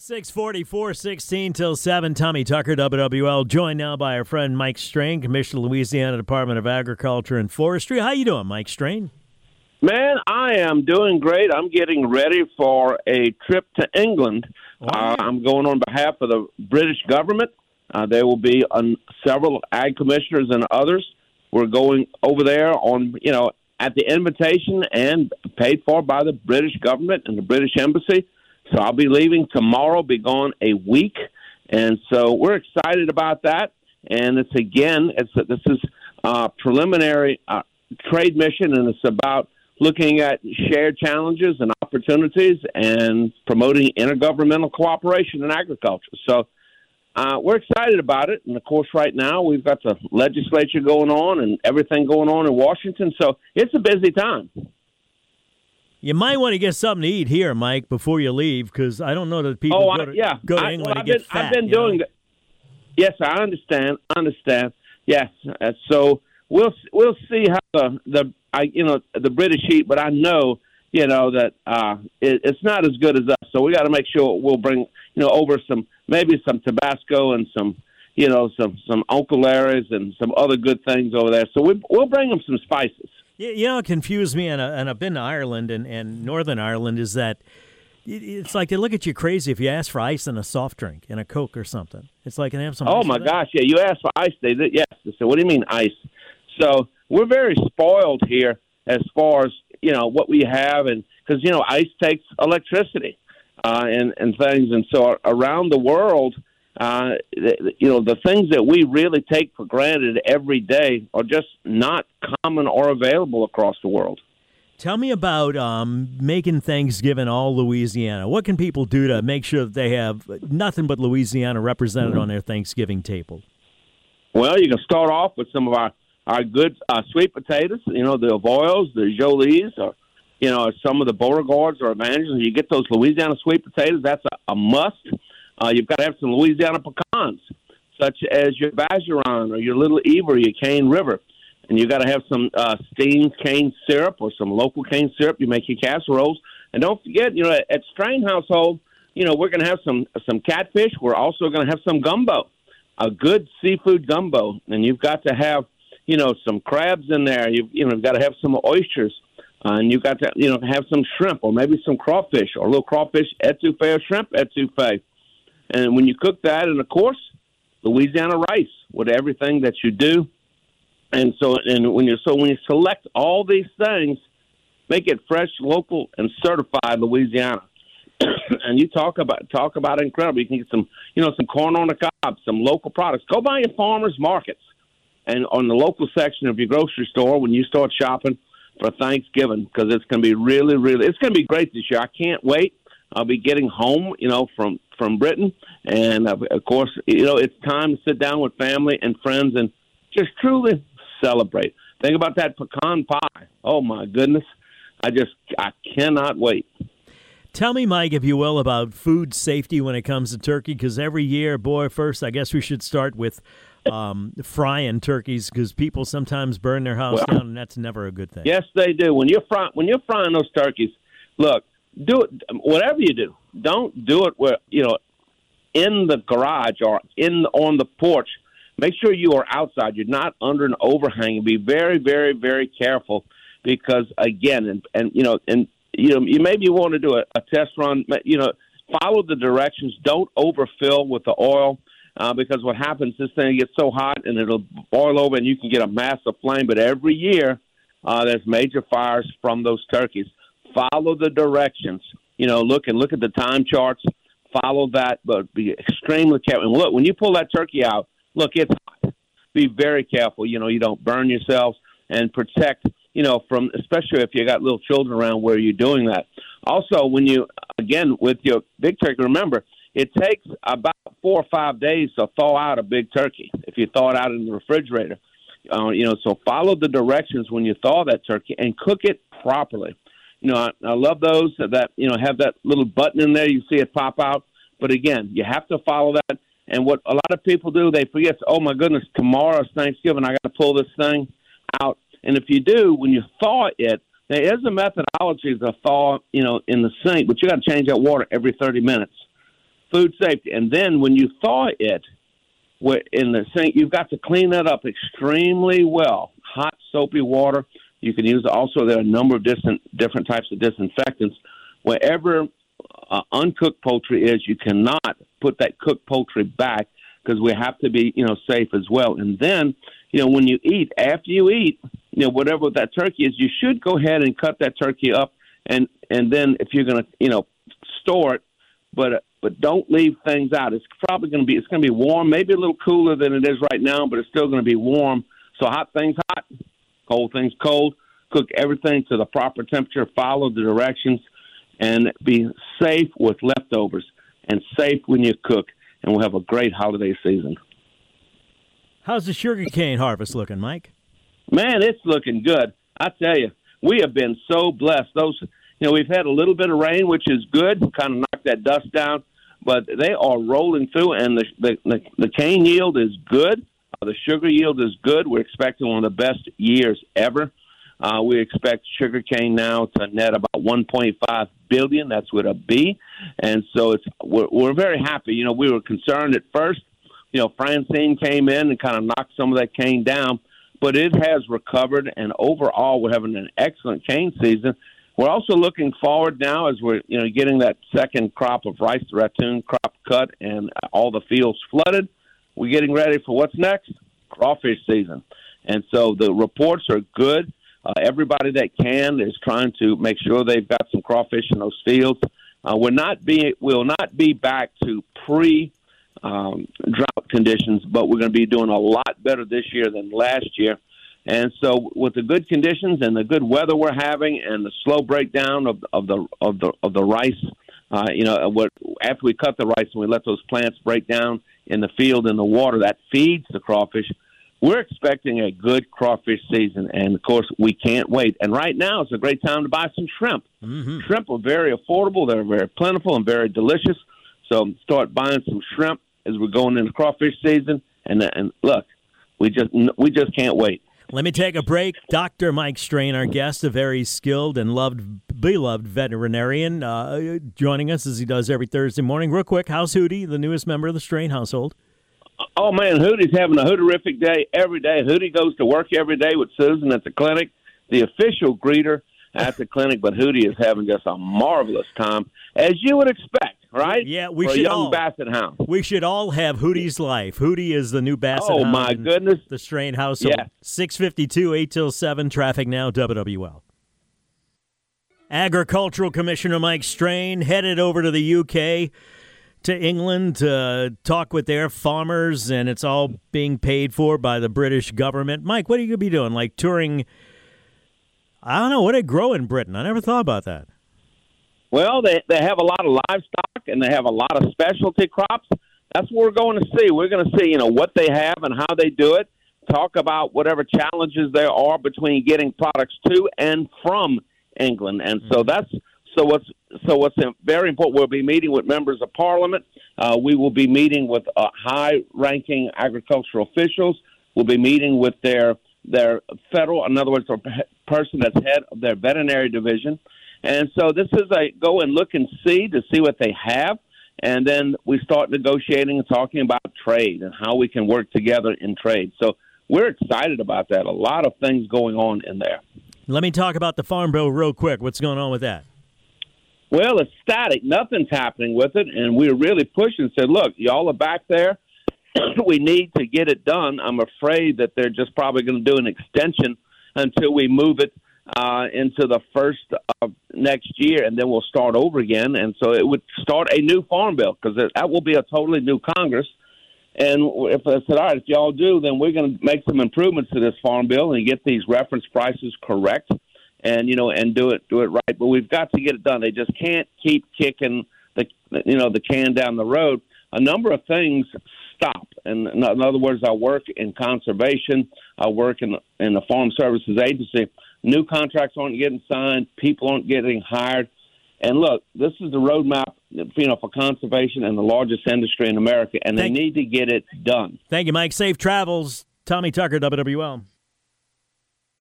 644, 16 till 7. Tommy Tucker, WWL, joined now by our friend Mike Strain, Commissioner, Louisiana Department of Agriculture and Forestry. How you doing, Mike Strain? Man, I am doing great. I'm getting ready for a trip to England. I'm going on behalf of the British government. There will be several ag commissioners and others. We're going over there on, at the invitation and paid for by the British government and the British Embassy. So I'll be leaving tomorrow, be gone a week. And so we're excited about that. And this is a preliminary trade mission, and it's about looking at shared challenges and opportunities and promoting intergovernmental cooperation in agriculture. So we're excited about it. And, of course, right now we've got the legislature going on and everything going on in Washington. So it's a busy time. You might want to get something to eat here, Mike, before you leave, because I don't know that people go to England and get fat. I've been doing that. Yes, I understand. Yes, so we'll see how the British eat, but I know that it's not as good as us. So we got to make sure we'll bring over some Tabasco and some Uncle Larry's and some other good things over there. So we'll bring them some spices. It confused me, and I've been to Ireland and Northern Ireland, is that it's like they look at you crazy if you ask for ice in a soft drink, in a Coke or something. It's like, can I have some ice? Oh, my gosh, yeah, you asked for ice. Yes. They said, what do you mean ice? So we're very spoiled here as far as, what we have, and because, ice takes electricity and things. And so around the world, the things that we really take for granted every day are just not common or available across the world. Tell me about making Thanksgiving all Louisiana. What can people do to make sure that they have nothing but Louisiana represented on their Thanksgiving table? Well, you can start off with some of our good sweet potatoes, the Avoyles, the Jolies, or, some of the Beauregards or Evangelists. You get those Louisiana sweet potatoes, that's a must. You've got to have some Louisiana pecans, such as your Vacheron or your Little Eve or your Cane River. And you've got to have some steamed cane syrup or some local cane syrup. You make your casseroles. And don't forget, at Strain Household, we're going to have some catfish. We're also going to have some gumbo, a good seafood gumbo. And you've got to have, some crabs in there. You've got to have some oysters. And you've got to, have some shrimp or maybe some crawfish or a little crawfish etouffee or shrimp etouffee. And when you cook that, and of course, Louisiana rice with everything that you do. And when you select all these things, make it fresh, local, and certified Louisiana. And you talk about incredible. You can get some corn on the cob, some local products. Go by your farmers markets and on the local section of your grocery store when you start shopping for Thanksgiving, because it's going to be really, really, it's going to be great this year. I can't wait. I'll be getting home, from Britain. And, of course, it's time to sit down with family and friends and just truly celebrate. Think about that pecan pie. Oh, my goodness. I cannot wait. Tell me, Mike, if you will, about food safety when it comes to turkey, because every year, first, I guess we should start with frying turkeys, because people sometimes burn their house down, and that's never a good thing. Yes, they do. When you're frying those turkeys, look, do it, whatever you do, don't do it where, in the garage or on the porch. Make sure you are outside. You're not under an overhang. Be very, very, very careful, because again, you maybe want to do a test run. Follow the directions. Don't overfill with the oil, because what happens, this thing gets so hot and it'll boil over and you can get a massive flame. But every year, there's major fires from those turkeys. Follow the directions. Look at the time charts. Follow that, but be extremely careful. And look, when you pull that turkey out, look, it's hot. Be very careful. You don't burn yourselves, and protect, from, especially if you got little children around where you're doing that. Also, with your big turkey, remember, it takes about 4 or 5 days to thaw out a big turkey if you thaw it out in the refrigerator. So follow the directions when you thaw that turkey and cook it properly. I love those that, have that little button in there. You see it pop out. But again, you have to follow that. And what a lot of people do, they forget, oh, my goodness, tomorrow's Thanksgiving. I got to pull this thing out. And if you do, when you thaw it, there is a methodology to thaw, in the sink, but you got to change that water every 30 minutes. food safety. And then when you thaw it in the sink, you've got to clean that up extremely well. Hot, soapy water. You can use also, there are a number of different types of disinfectants. Wherever uncooked poultry is, you cannot put that cooked poultry back because we have to be, safe as well. And then, when you eat, after you eat, whatever that turkey is, you should go ahead and cut that turkey up. And then if you're going to, store it, but don't leave things out. It's probably going to be warm, maybe a little cooler than it is right now, but it's still going to be warm. So hot things hot, cold things cold. Cook everything to the proper temperature. Follow the directions, and be safe with leftovers and safe when you cook. And we'll have a great holiday season. How's the sugarcane harvest looking, Mike? Man, it's looking good. I tell you, we have been so blessed. We've had a little bit of rain, which is good, kind of knocked that dust down, but they are rolling through, and the cane yield is good. The sugar yield is good. We're expecting one of the best years ever. We expect sugarcane now to net about $1.5 billion. That's with a B, and so we're very happy. We were concerned at first. Francine came in and kind of knocked some of that cane down, but it has recovered, and overall we're having an excellent cane season. We're also looking forward now as we're getting that second crop of rice, the raccoon crop cut, and all the fields flooded. We're getting ready for what's next, crawfish season, and so the reports are good. Everybody that can is trying to make sure they've got some crawfish in those fields. We'll not be back to drought conditions, but we're going to be doing a lot better this year than last year. And so, with the good conditions and the good weather we're having, and the slow breakdown of the rice, after we cut the rice and we let those plants break down in the field in the water that feeds the crawfish, we're expecting a good crawfish season. And of course, we can't wait. And right now, it's a great time to buy some shrimp. Mm-hmm. Shrimp are very affordable; they're very plentiful and very delicious. So, start buying some shrimp as we're going into crawfish season. And look, we just can't wait. Let me take a break. Dr. Mike Strain, our guest, a very skilled and beloved veterinarian, joining us as he does every Thursday morning. Real quick, how's Hootie, the newest member of the Strain household? Oh, man, Hootie's having a hooterific day every day. Hootie goes to work every day with Susan at the clinic, the official greeter at the clinic, but Hootie is having just a marvelous time, as you would expect. Right? Yeah, for a young Basset Hound. We should all have Hootie's life. Hootie is the new Basset Hound. Oh, my goodness. The Strain household. Yeah. 6:52, 8 till 7, traffic now, WWL. Agricultural Commissioner Mike Strain headed over to the UK, to England, to talk with their farmers, and it's all being paid for by the British government. Mike, what are you going to be doing? Like touring, I don't know, what do they grow in Britain? I never thought about that. Well, they have a lot of livestock, and they have a lot of specialty crops. That's what we're going to see. We're going to see, what they have and how they do it. Talk about whatever challenges there are between getting products to and from England. And so what's very important. We'll be meeting with members of Parliament. We will be meeting with high-ranking agricultural officials. We'll be meeting with their federal, in other words, the person that's head of their veterinary division. And so this is a go and look and see to see what they have. And then we start negotiating and talking about trade and how we can work together in trade. So we're excited about that. A lot of things going on in there. Let me talk about the Farm Bill real quick. What's going on with that? Well, it's static. Nothing's happening with it. And we're really pushing and said, look, y'all are back there. We need to get it done. I'm afraid that they're just probably going to do an extension until we move it into the first of next year, and then we'll start over again. And so it would start a new farm bill because that will be a totally new Congress. And if I said, all right, if y'all do, then we're going to make some improvements to this farm bill and get these reference prices correct, and and do it right. But we've got to get it done. They just can't keep kicking the can down the road. A number of things stop. And in other words, I work in conservation. I work in the Farm Services Agency. New contracts aren't getting signed. People aren't getting hired. And look, this is the roadmap, for conservation and the largest industry in America, and they need to get it done. Thank you, Mike. Safe travels. Tommy Tucker, WWL.